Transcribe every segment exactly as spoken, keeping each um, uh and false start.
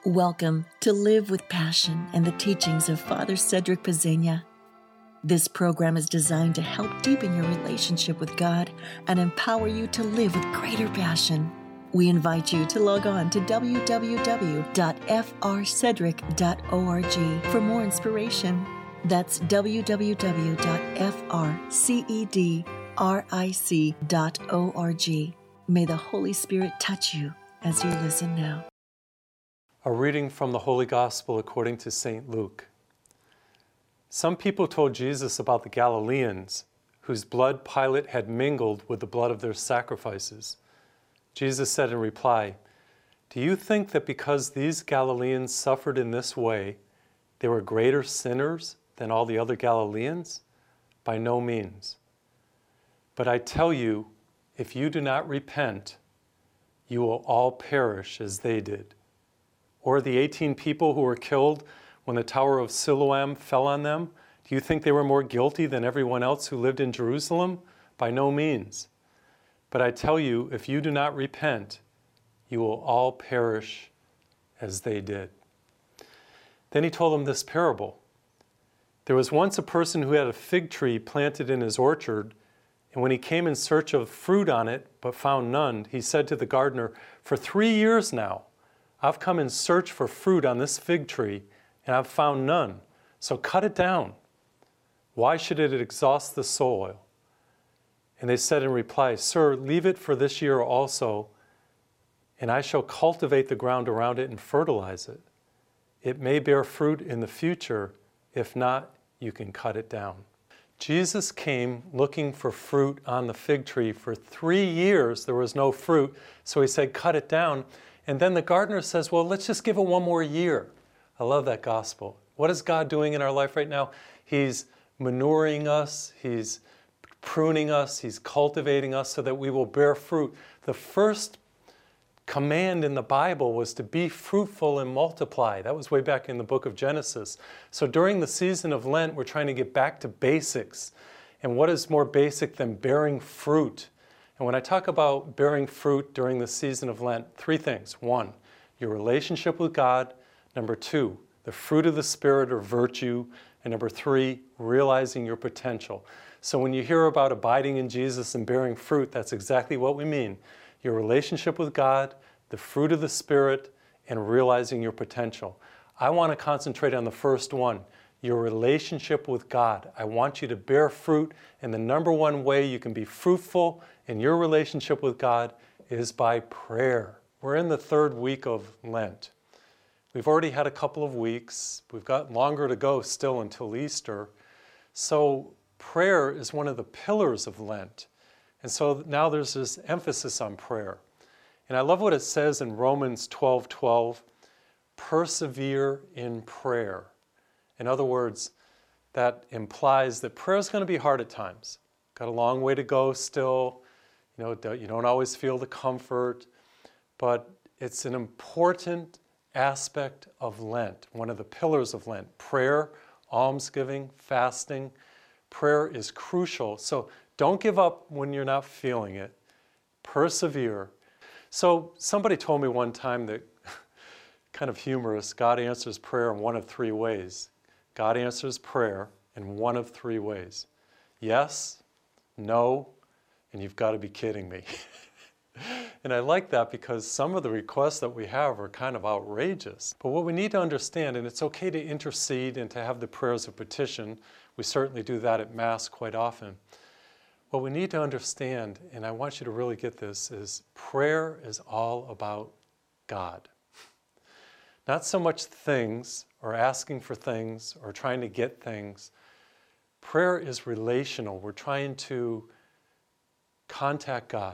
Welcome to Live with Passion and the teachings of Father Cedric Pezzegna. This program is designed to help deepen your relationship with God and empower you to live with greater passion. We invite you to log on to w w w dot f r cedric dot org for more inspiration. That's w w w dot f r cedric dot org. May the Holy Spirit touch you as you listen now. A reading from the Holy Gospel according to Saint Luke. Some people told Jesus about the Galileans, whose blood Pilate had mingled with the blood of their sacrifices. Jesus said in reply, "Do you think that because these Galileans suffered in this way, they were greater sinners than all the other Galileans? By no means. But I tell you, if you do not repent, you will all perish as they did. Or the eighteen people who were killed when the Tower of Siloam fell on them, do you think they were more guilty than everyone else who lived in Jerusalem? By no means. But I tell you, if you do not repent, you will all perish as they did." Then he told them this parable. There was once a person who had a fig tree planted in his orchard, and when he came in search of fruit on it, but found none, he said to the gardener, "For three years now, I've come in search for fruit on this fig tree, and I've found none. So cut it down. Why should it exhaust the soil?" And they said in reply, "Sir, leave it for this year also, and I shall cultivate the ground around it and fertilize it. It may bear fruit in the future. If not, you can cut it down." Jesus came looking for fruit on the fig tree. For three years, there was no fruit, so he said, "Cut it down." And then the gardener says, "Well, let's just give it one more year." I love that gospel. What is God doing in our life right now? He's manuring us. He's pruning us. He's cultivating us so that we will bear fruit. The first command in the Bible was to be fruitful and multiply. That was way back in the book of Genesis. So during the season of Lent, we're trying to get back to basics. And what is more basic than bearing fruit? And when I talk about bearing fruit during the season of Lent, three things. One, your relationship with God. Number two, the fruit of the Spirit or virtue. And number three, realizing your potential. So when you hear about abiding in Jesus and bearing fruit, that's exactly what we mean. Your relationship with God, the fruit of the Spirit, and realizing your potential. I want to concentrate on the first one, your relationship with God. I want you to bear fruit, and the number one way you can be fruitful in your relationship with God is by prayer. We're in the third week of Lent. We've already had a couple of weeks. We've got longer to go still until Easter. So prayer is one of the pillars of Lent. And so now there's this emphasis on prayer. And I love what it says in Romans twelve twelve, persevere in prayer. In other words, that implies that prayer is going to be hard at times. Got a long way to go still. You know, you don't always feel the comfort, but it's an important aspect of Lent, one of the pillars of Lent. Prayer, almsgiving, fasting. Prayer is crucial. So don't give up when you're not feeling it. Persevere. So somebody told me one time that, kind of humorous, God answers prayer in one of three ways. God answers prayer in one of three ways. Yes, no, and you've got to be kidding me. And I like that because some of the requests that we have are kind of outrageous. But what we need to understand, and it's okay to intercede and to have the prayers of petition. We certainly do that at Mass quite often. What we need to understand, and I want you to really get this, is prayer is all about God. Not so much things or asking for things or trying to get things. Prayer is relational. We're trying to contact God,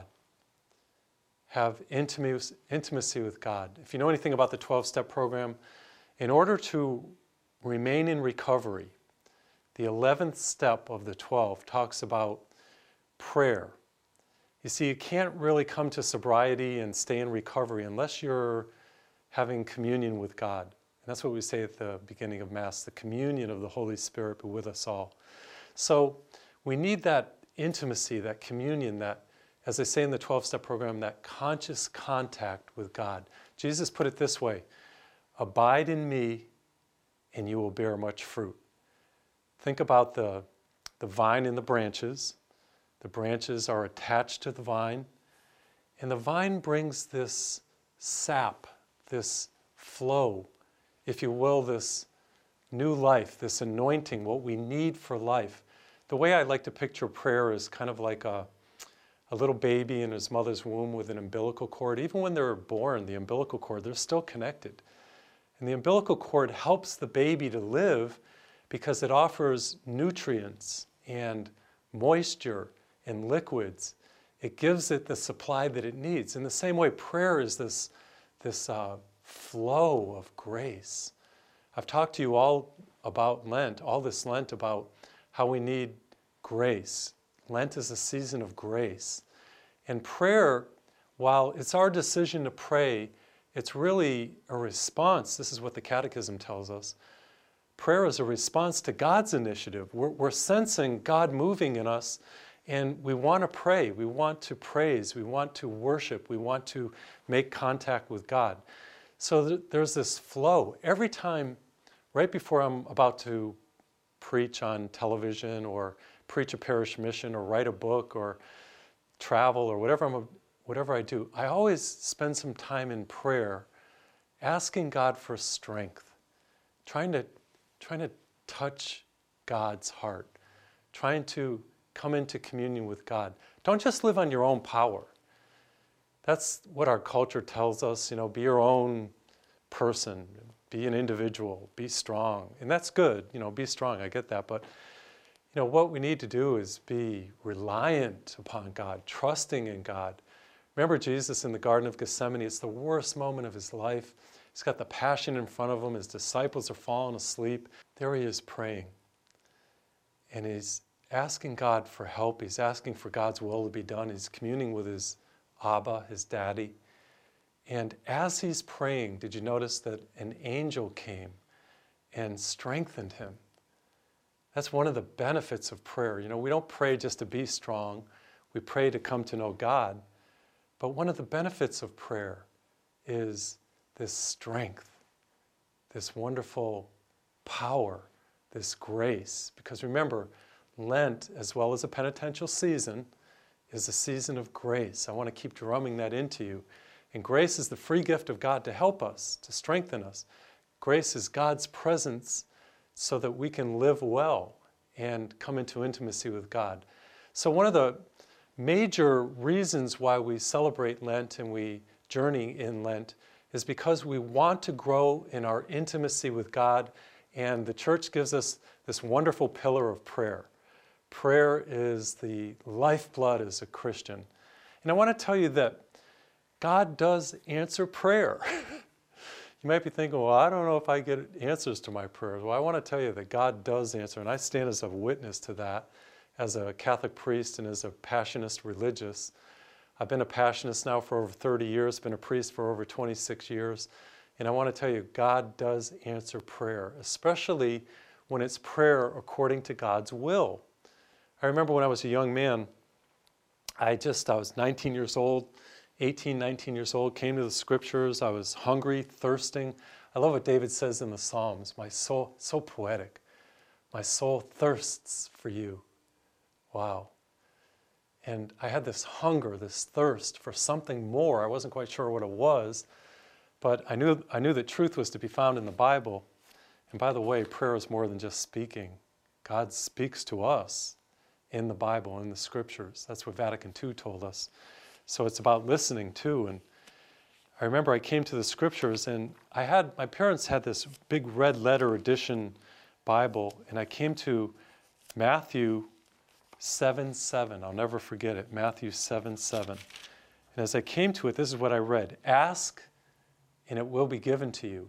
have intimacy with God. If you know anything about the twelve-step program, in order to remain in recovery, the eleventh step of the twelve talks about prayer. You see, you can't really come to sobriety and stay in recovery unless you're having communion with God. And that's what we say at the beginning of Mass, the communion of the Holy Spirit be with us all. So we need that intimacy, that communion, that, as they say in the twelve-step program, that conscious contact with God. Jesus put it this way, Abide in me, and you will bear much fruit. Think about the, the vine and the branches. The branches are attached to the vine, and the vine brings this sap, this flow, if you will, this new life, this anointing, what we need for life. The way I like to picture prayer is kind of like a, a little baby in his mother's womb with an umbilical cord. Even when they're born, the umbilical cord, they're still connected. And the umbilical cord helps the baby to live because it offers nutrients and moisture and liquids. It gives it the supply that it needs. In the same way, prayer is this, this uh, flow of grace. I've talked to you all about Lent, all this Lent, about how we need grace. Lent is a season of grace. And prayer, while it's our decision to pray, it's really a response. This is what the Catechism tells us. Prayer is a response to God's initiative. We're, we're sensing God moving in us, and we want to pray. We want to praise. We want to worship. We want to make contact with God. So th- there's this flow. Every time, right before I'm about to preach on television or preach a parish mission or write a book or travel or whatever I'm a, whatever I do, I always spend some time in prayer asking God for strength, trying to, trying to touch God's heart, trying to come into communion with God. Don't just live on your own power. That's what our culture tells us, you know, be your own person, be an individual, be strong. And that's good, you know, be strong, I get that. But, you know, what we need to do is be reliant upon God, trusting in God. Remember Jesus in the Garden of Gethsemane, it's the worst moment of his life. He's got the passion in front of him. His disciples are falling asleep. There he is praying. And he's asking God for help. He's asking for God's will to be done. He's communing with his Abba, his daddy. And as he's praying, did you notice that an angel came and strengthened him? That's one of the benefits of prayer. You know, we don't pray just to be strong. We pray to come to know God. But one of the benefits of prayer is this strength, this wonderful power, this grace. Because remember, Lent, as well as a penitential season, is a season of grace. I want to keep drumming that into you. And grace is the free gift of God to help us, to strengthen us. Grace is God's presence so that we can live well and come into intimacy with God. So one of the major reasons why we celebrate Lent and we journey in Lent is because we want to grow in our intimacy with God, and the church gives us this wonderful pillar of prayer. Prayer is the lifeblood as a Christian. And I want to tell you that God does answer prayer. You might be thinking, well, I don't know if I get answers to my prayers. Well, I want to tell you that God does answer, and I stand as a witness to that as a Catholic priest and as a Passionist religious. I've been a Passionist now for over thirty years, been a priest for over twenty-six years, and I want to tell you, God does answer prayer, especially when it's prayer according to God's will. I remember when I was a young man, I just, I was nineteen years old, eighteen, nineteen years old, came to the scriptures. I was hungry, thirsting. I love what David says in the Psalms, my soul, so poetic. My soul thirsts for you. Wow. And I had this hunger, this thirst for something more. I wasn't quite sure what it was, but I knew, I knew that truth was to be found in the Bible. And by the way, prayer is more than just speaking. God speaks to us in the Bible, in the scriptures. That's what Vatican Two told us. So it's about listening too. And I remember I came to the scriptures, and I had, my parents had this big red letter edition Bible, and I came to Matthew seven seven. I'll never forget it. Matthew seven seven. And as I came to it, this is what I read. Ask, and it will be given to you.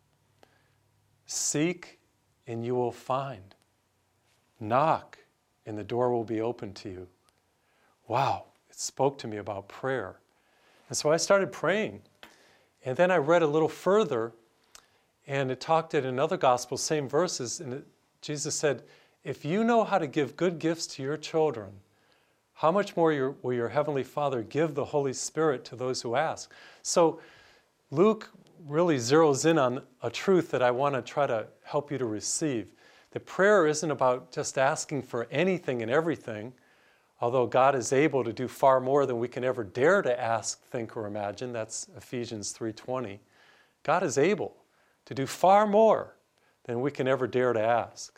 Seek, and you will find. Knock, and the door will be opened to you. Wow, it spoke to me about prayer. And so I started praying. And then I read a little further, and it talked in another gospel, same verses, and it, Jesus said, if you know how to give good gifts to your children, how much more your, will your Heavenly Father give the Holy Spirit to those who ask? So Luke really zeroes in on a truth that I want to try to help you to receive. That prayer isn't about just asking for anything and everything, although God is able to do far more than we can ever dare to ask, think, or imagine. That's Ephesians three twenty. God is able to do far more than we can ever dare to ask.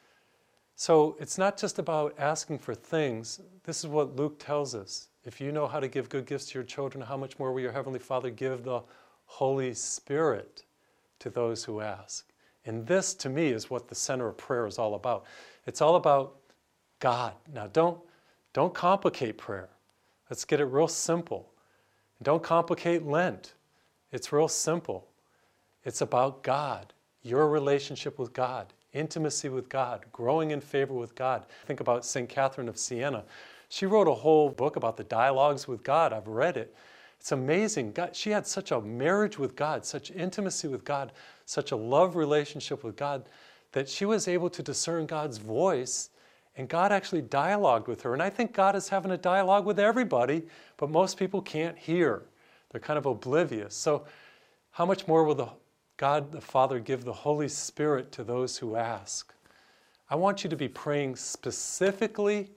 So it's not just about asking for things. This is what Luke tells us. If you know how to give good gifts to your children, how much more will your Heavenly Father give the Holy Spirit to those who ask? And this, to me, is what the center of prayer is all about. It's all about God. Now, don't, don't complicate prayer. Let's get it real simple. Don't complicate Lent. It's real simple. It's about God, your relationship with God, intimacy with God, growing in favor with God. Think about Saint Catherine of Siena. She wrote a whole book about the dialogues with God. I've read it. It's amazing. God, she had such a marriage with God, such intimacy with God, such a love relationship with God, that she was able to discern God's voice, and God actually dialogued with her. And I think God is having a dialogue with everybody, but most people can't hear. They're kind of oblivious. So how much more will the God the Father give the Holy Spirit to those who ask? I want you to be praying specifically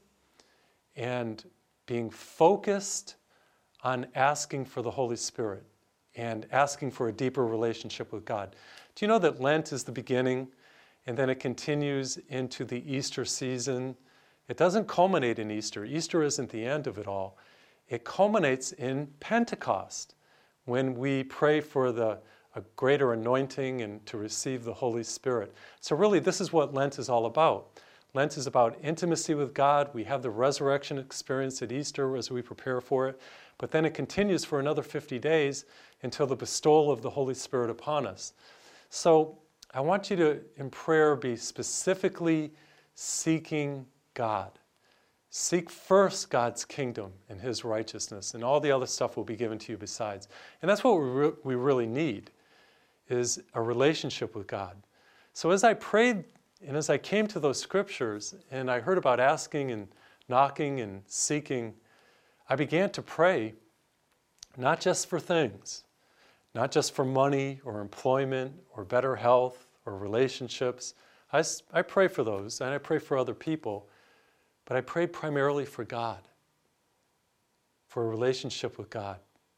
and being focused on asking for the Holy Spirit and asking for a deeper relationship with God. Do you know that Lent is the beginning and then it continues into the Easter season? It doesn't culminate in Easter. Easter isn't the end of it all. It culminates in Pentecost when we pray for the a greater anointing and to receive the Holy Spirit. So really, this is what Lent is all about. Lent is about intimacy with God. We have the resurrection experience at Easter as we prepare for it, but then it continues for another fifty days until the bestowal of the Holy Spirit upon us. So I want you to, in prayer, be specifically seeking God. Seek first God's kingdom and His righteousness, and all the other stuff will be given to you besides. And that's what we, re we really need, is a relationship with God. So as I prayed and as I came to those scriptures and I heard about asking and knocking and seeking, I began to pray not just for things, not just for money or employment or better health or relationships. I, I pray for those and I pray for other people, but I prayed primarily for God, for a relationship with God.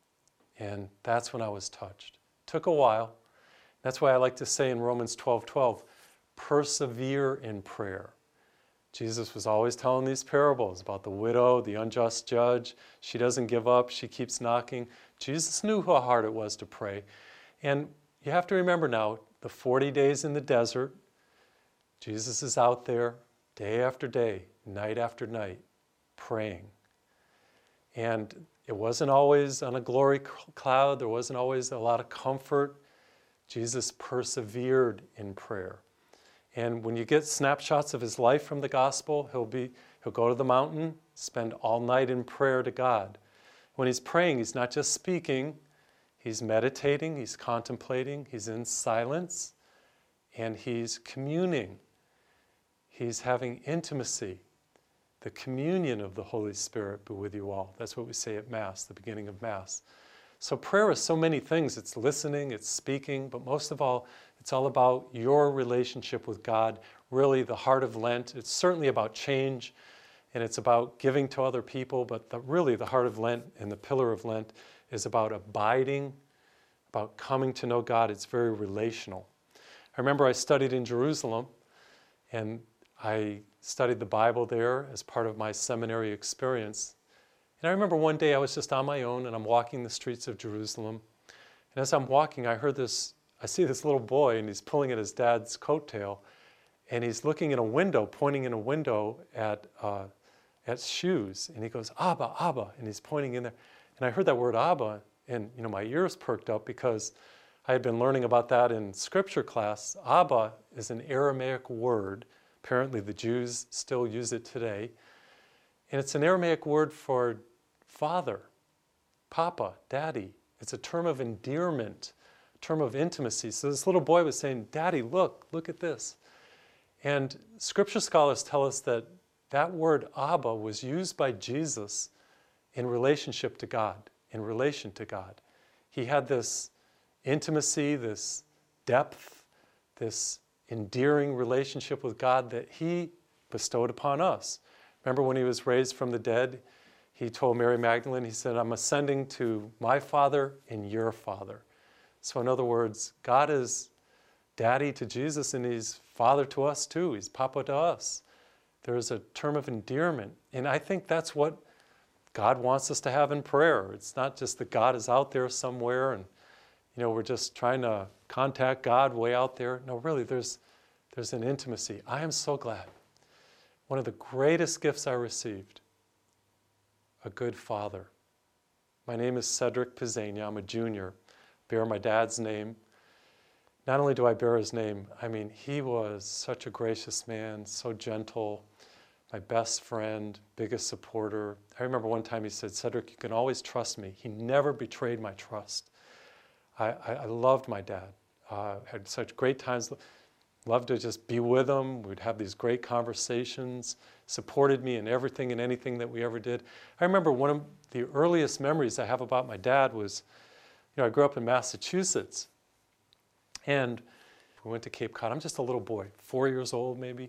And that's when I was touched. It took a while. That's why I like to say in Romans twelve twelve, persevere in prayer. Jesus was always telling these parables about the widow, the unjust judge. She doesn't give up. She keeps knocking. Jesus knew how hard it was to pray. And you have to remember now, the forty days in the desert, Jesus is out there day after day, night after night, praying. And it wasn't always on a glory cloud. There wasn't always a lot of comfort. Jesus persevered in prayer. And when you get snapshots of his life from the gospel, he'll be he'll go to the mountain, spend all night in prayer to God. When he's praying, he's not just speaking, he's meditating, he's contemplating, he's in silence, and he's communing. He's having intimacy. The communion of the Holy Spirit be with you all. That's what we say at Mass, the beginning of Mass. So prayer is so many things. It's listening, it's speaking, but most of all, it's all about your relationship with God, really the heart of Lent. It's certainly about change, and it's about giving to other people, but the, really the heart of Lent and the pillar of Lent is about abiding, about coming to know God. It's very relational. I remember I studied in Jerusalem, and I studied the Bible there as part of my seminary experience. And I remember one day I was just on my own and I'm walking the streets of Jerusalem. And as I'm walking, I heard this, I see this little boy and he's pulling at his dad's coattail and he's looking in a window, pointing in a window at, uh, at shoes. And he goes, Abba, Abba, and he's pointing in there. And I heard that word Abba and you know my ears perked up because I had been learning about that in scripture class. Abba is an Aramaic word. Apparently the Jews still use it today. And it's an Aramaic word for father, papa, daddy. It's a term of endearment, a term of intimacy. So this little boy was saying, Daddy, look, look at this. And scripture scholars tell us that that word Abba was used by Jesus in relationship to God, in relation to God. He had this intimacy, this depth, this endearing relationship with God that he bestowed upon us. Remember when he was raised from the dead, he told Mary Magdalene, he said, I'm ascending to my Father and your Father. So in other words, God is daddy to Jesus and he's father to us too. He's papa to us. There's a term of endearment. And I think that's what God wants us to have in prayer. It's not just that God is out there somewhere and, you know, we're just trying to contact God way out there. No, really, there's, there's an intimacy. I am so glad. One of the greatest gifts I received, a good father. My name is Cedric Pizzania. I'm a junior. Bear my dad's name. Not only do I bear his name, I mean, he was such a gracious man, so gentle, my best friend, biggest supporter. I remember one time he said, Cedric, you can always trust me. He never betrayed my trust. I, I, I loved my dad. Uh, had such great times. Loved to just be with him. We'd have these great conversations. Supported me in everything and anything that we ever did. I remember one of the earliest memories I have about my dad was, you know, I grew up in Massachusetts. And we went to Cape Cod. I'm just a little boy, four years old maybe.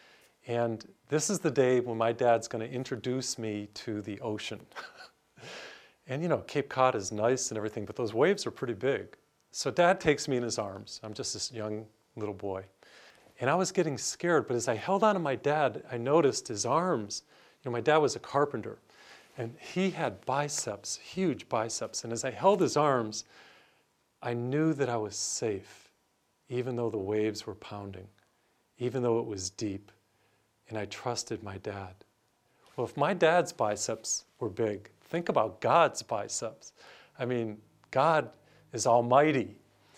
And this is the day when my dad's going to introduce me to the ocean. And you know, Cape Cod is nice and everything, but those waves are pretty big. So Dad takes me in his arms. I'm just this young little boy. And I was getting scared, but as I held on to my dad, I noticed his arms. You know, my dad was a carpenter, and he had biceps, huge biceps. And as I held his arms, I knew that I was safe, even though the waves were pounding, even though it was deep, and I trusted my dad. Well, if my dad's biceps were big, think about God's biceps. I mean, God is almighty,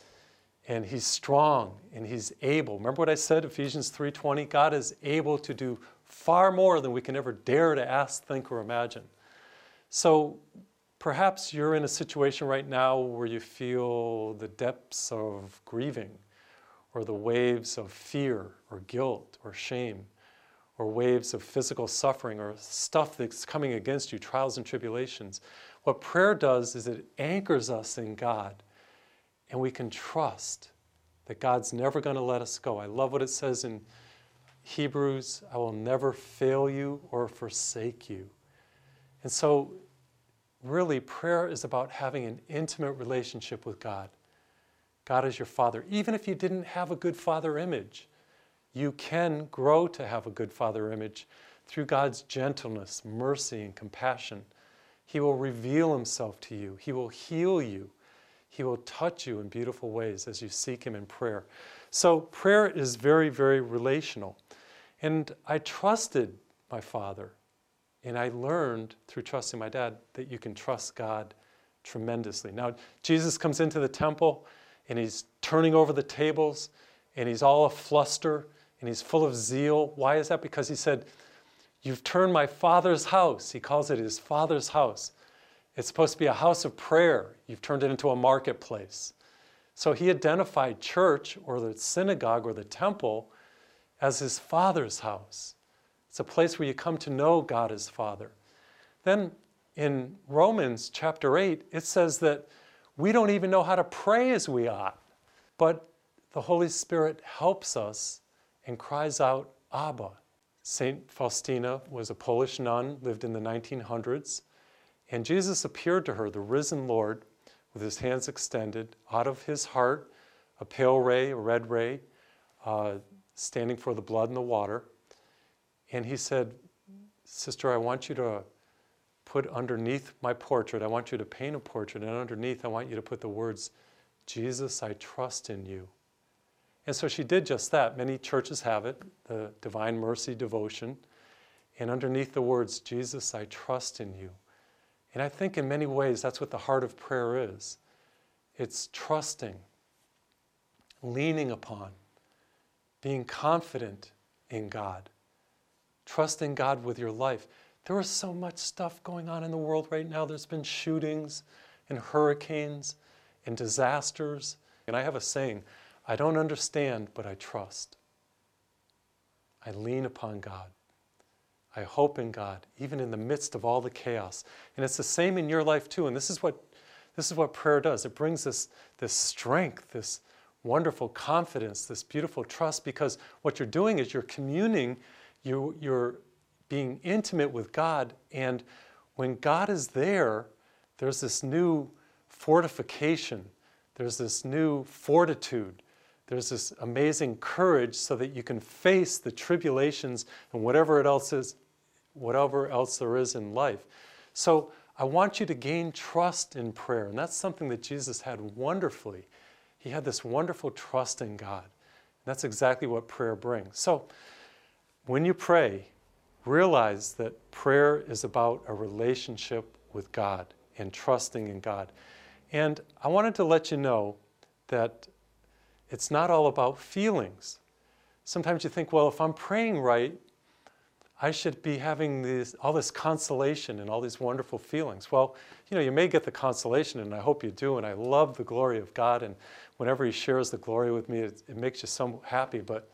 and he's strong, and he's able. Remember what I said, Ephesians three twenty? God is able to do far more than we can ever dare to ask, think, or imagine. So perhaps you're in a situation right now where you feel the depths of grieving, or the waves of fear, or guilt, or shame, or waves of physical suffering, or stuff that's coming against you, trials and tribulations. What prayer does is it anchors us in God, and we can trust that God's never going to let us go. I love what it says in Hebrews, I will never fail you or forsake you. And so, really, prayer is about having an intimate relationship with God. God is your Father. Even if you didn't have a good Father image, you can grow to have a good Father image through God's gentleness, mercy, and compassion. He will reveal himself to you. He will heal you. He will touch you in beautiful ways as you seek him in prayer. So prayer is very, very relational. And I trusted my father. And I learned through trusting my dad that you can trust God tremendously. Now, Jesus comes into the temple and he's turning over the tables and he's all afluster and he's full of zeal. Why is that? Because he said, you've turned my Father's house. He calls it his Father's house. It's supposed to be a house of prayer. You've turned it into a marketplace. So he identified church or the synagogue or the temple as his Father's house. It's a place where you come to know God as Father. Then in Romans chapter eight, it says that we don't even know how to pray as we ought, but the Holy Spirit helps us and cries out, Abba. Saint Faustina was a Polish nun, lived in the nineteen hundreds, and Jesus appeared to her, the risen Lord, with his hands extended, out of his heart, a pale ray, a red ray, uh, standing for the blood and the water. And he said, Sister, I want you to put underneath my portrait, I want you to paint a portrait, and underneath I want you to put the words, Jesus, I trust in you. And so she did just that. Many churches have it, the Divine Mercy devotion. And underneath the words, Jesus, I trust in you. And I think in many ways that's what the heart of prayer is. It's trusting, leaning upon, being confident in God, trusting God with your life. There is so much stuff going on in the world right now. There's been shootings and hurricanes and disasters. And I have a saying, I don't understand, but I trust. I lean upon God. I hope in God, even in the midst of all the chaos. And it's the same in your life too. And this is what This is what prayer does. It brings us this strength, this wonderful confidence, this beautiful trust, because what you're doing is you're communing, you, you're being intimate with God, and when God is there, there's this new fortification, there's this new fortitude, there's this amazing courage so that you can face the tribulations and whatever it else is, whatever else there is in life. So I want you to gain trust in prayer, and that's something that Jesus had wonderfully. He had this wonderful trust in God. And that's exactly what prayer brings. So when you pray, realize that prayer is about a relationship with God and trusting in God. And I wanted to let you know that it's not all about feelings. Sometimes you think, well, if I'm praying right, I should be having this, all this consolation and all these wonderful feelings. Well, you know, you may get the consolation, and I hope you do, and I love the glory of God, and whenever He shares the glory with me, it, it makes you so happy, but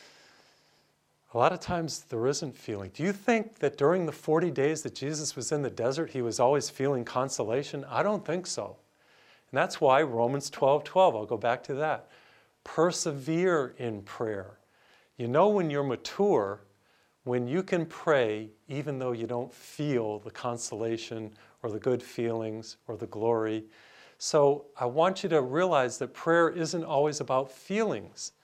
a lot of times there isn't feeling. Do you think that during the forty days that Jesus was in the desert, He was always feeling consolation? I don't think so. And that's why Romans twelve twelve, I'll go back to that. Persevere in prayer. You know when you're mature, when you can pray even though you don't feel the consolation or the good feelings or the glory. So I want you to realize that prayer isn't always about feelings.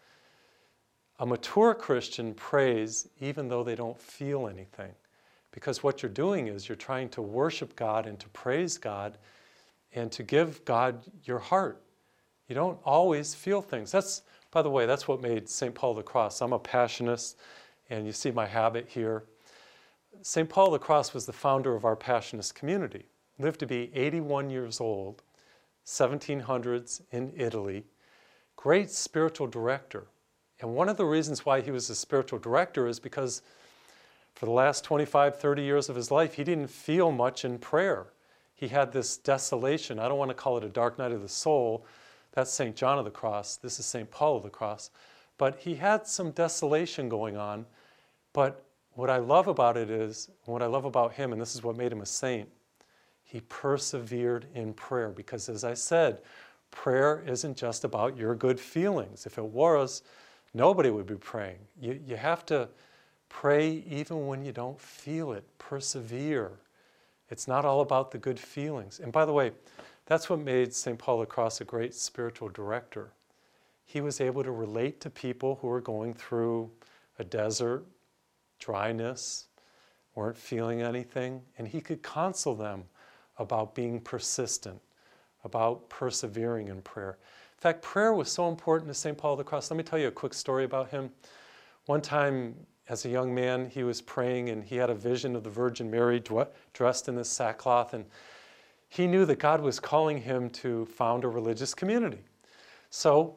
A mature Christian prays even though they don't feel anything, because what you're doing is you're trying to worship God and to praise God and to give God your heart. You don't always feel things. That's, by the way, that's what made Saint Paul of the Cross. I'm a Passionist, and you see my habit here. Saint Paul of the Cross was the founder of our Passionist community. Lived to be eighty-one years old, seventeen hundreds in Italy. Great spiritual director. And one of the reasons why he was a spiritual director is because for the last twenty-five, thirty years of his life, he didn't feel much in prayer. He had this desolation. I don't want to call it a dark night of the soul. That's Saint John of the Cross. This is Saint Paul of the Cross. But he had some desolation going on. But what I love about it is, what I love about him, and this is what made him a saint, he persevered in prayer. Because as I said, prayer isn't just about your good feelings. If it was, nobody would be praying. You, you have to pray even when you don't feel it. Persevere. It's not all about the good feelings. And by the way, that's what made Saint Paul of the Cross a great spiritual director. He was able to relate to people who were going through a desert, dryness, weren't feeling anything, and he could counsel them about being persistent, about persevering in prayer. In fact, prayer was so important to Saint Paul of the Cross. Let me tell you a quick story about him. One time, as a young man, he was praying, and he had a vision of the Virgin Mary dressed in this sackcloth, and he knew that God was calling him to found a religious community. So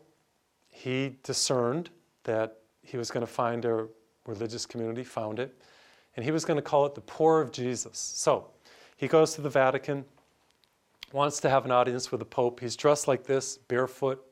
he discerned that he was going to find a religious community, found it, and he was going to call it the Poor of Jesus. So he goes to the Vatican, wants to have an audience with the Pope. He's dressed like this, barefoot,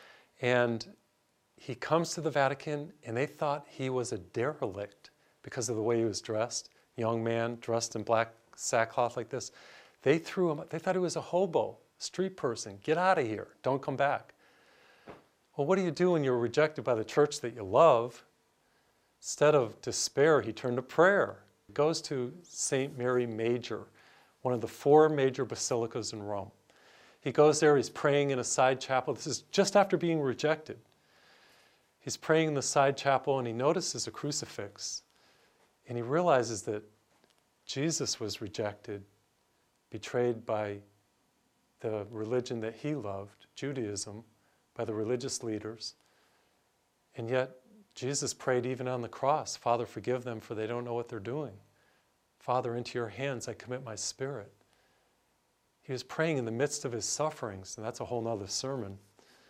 and he comes to the Vatican, and they thought he was a derelict because of the way he was dressed. Young man dressed in black sackcloth like this. They threw him, they thought he was a hobo, street person. Get out of here, don't come back. Well, what do you do when you're rejected by the church that you love? Instead of despair, he turned to prayer. He goes to Saint Mary Major, one of the four major basilicas in Rome. He goes there, he's praying in a side chapel. This is just after being rejected. He's praying in the side chapel, and he notices a crucifix, and he realizes that Jesus was rejected, betrayed by the religion that he loved, Judaism, by the religious leaders. And yet, Jesus prayed even on the cross, Father, forgive them, for they don't know what they're doing. Father, into your hands I commit my spirit. He was praying in the midst of his sufferings, and that's a whole nother sermon.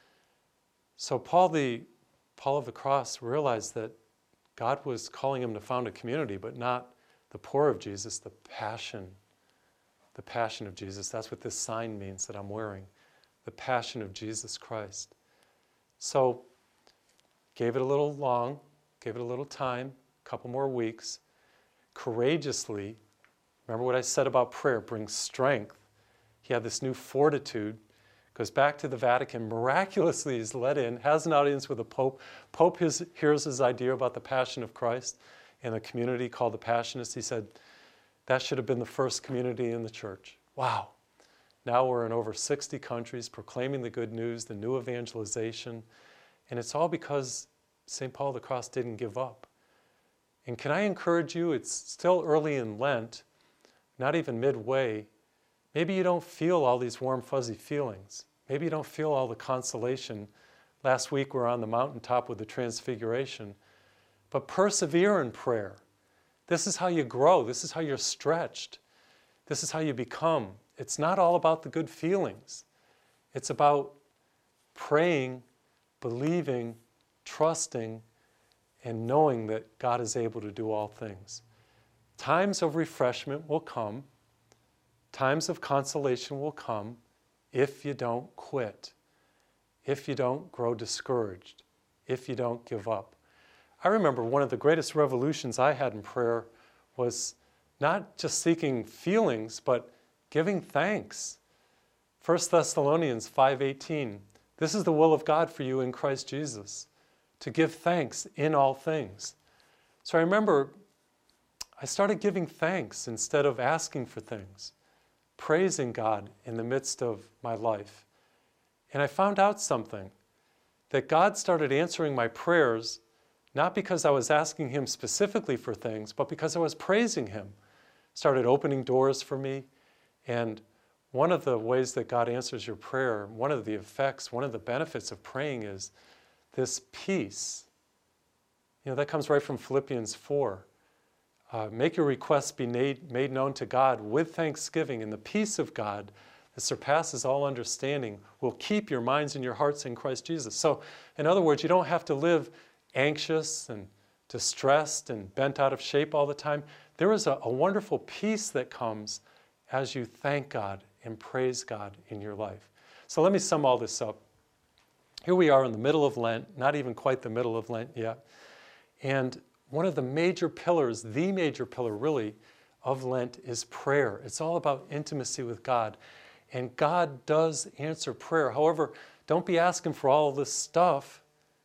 So Paul, the, Paul of the Cross realized that God was calling him to found a community, but not the poor of Jesus, the passion, the passion of Jesus. That's what this sign means that I'm wearing, the passion of Jesus Christ. So gave it a little long, gave it a little time, a couple more weeks, courageously, remember what I said about prayer, brings strength. he had this new fortitude, goes back to the Vatican, miraculously is let in, has an audience with the Pope. Pope his, hears his idea about the Passion of Christ in a community called the Passionists. He said, that should have been the first community in the church. Wow. Now we're in over sixty countries proclaiming the good news, the new evangelization, and it's all because Saint Paul of the Cross didn't give up. And can I encourage you, it's still early in Lent, not even midway. Maybe you don't feel all these warm, fuzzy feelings. Maybe you don't feel all the consolation. Last week we were on the mountaintop with the Transfiguration. But persevere in prayer. This is how you grow. This is how you're stretched. This is how you become. It's not all about the good feelings. It's about praying, believing, trusting, and knowing that God is able to do all things. Times of refreshment will come. Times of consolation will come if you don't quit, if you don't grow discouraged, if you don't give up. I remember one of the greatest revolutions I had in prayer was not just seeking feelings, but giving thanks. First Thessalonians five eighteen, this is the will of God for you in Christ Jesus, to give thanks in all things. So I remember I started giving thanks instead of asking for things, praising God in the midst of my life. And I found out something, that God started answering my prayers, not because I was asking him specifically for things, but because I was praising him. Started opening doors for me. And one of the ways that God answers your prayer, one of the effects, one of the benefits of praying is this peace. You know, that comes right from Philippians four. Uh, make your requests be made, made known to God with thanksgiving, and the peace of God that surpasses all understanding will keep your minds and your hearts in Christ Jesus. So, in other words, you don't have to live anxious and distressed and bent out of shape all the time. There is a, a wonderful peace that comes as you thank God and praise God in your life. So let me sum all this up. Here we are in the middle of Lent, not even quite the middle of Lent yet. And one of the major pillars, the major pillar really, of Lent is prayer. It's all about intimacy with God. And God does answer prayer. However, don't be asking for all this stuff.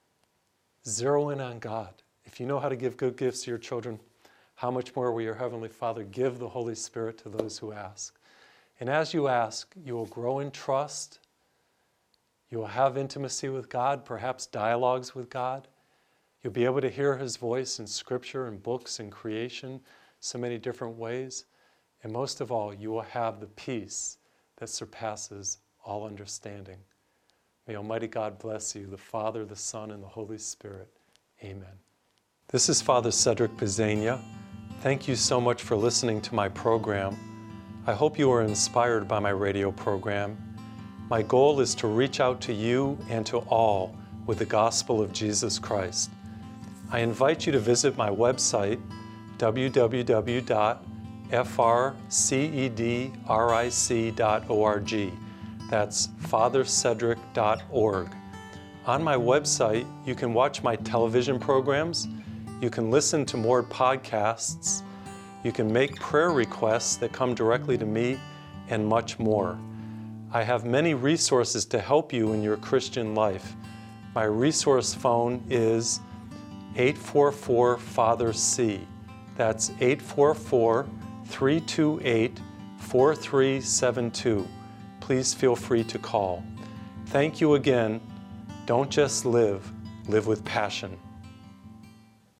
Zero in on God. If you know how to give good gifts to your children, how much more will your Heavenly Father give the Holy Spirit to those who ask? And as you ask, you will grow in trust. You will have intimacy with God, perhaps dialogues with God. You'll be able to hear his voice in Scripture and books and creation, so many different ways. And most of all, you will have the peace that surpasses all understanding. May Almighty God bless you, the Father, the Son, and the Holy Spirit. Amen. This is Father Cedric Pizzania. Thank you so much for listening to my program. I hope you are inspired by my radio program. My goal is to reach out to you and to all with the gospel of Jesus Christ. I invite you to visit my website, w w w dot f r cedric dot org. That's father cedric dot org. On my website, you can watch my television programs, you can listen to more podcasts, you can make prayer requests that come directly to me, and much more. I have many resources to help you in your Christian life. My resource phone is eight four four Father C. That's eight four four, three two eight, four three seven two. Please feel free to call. Thank you again. Don't just live, live with passion.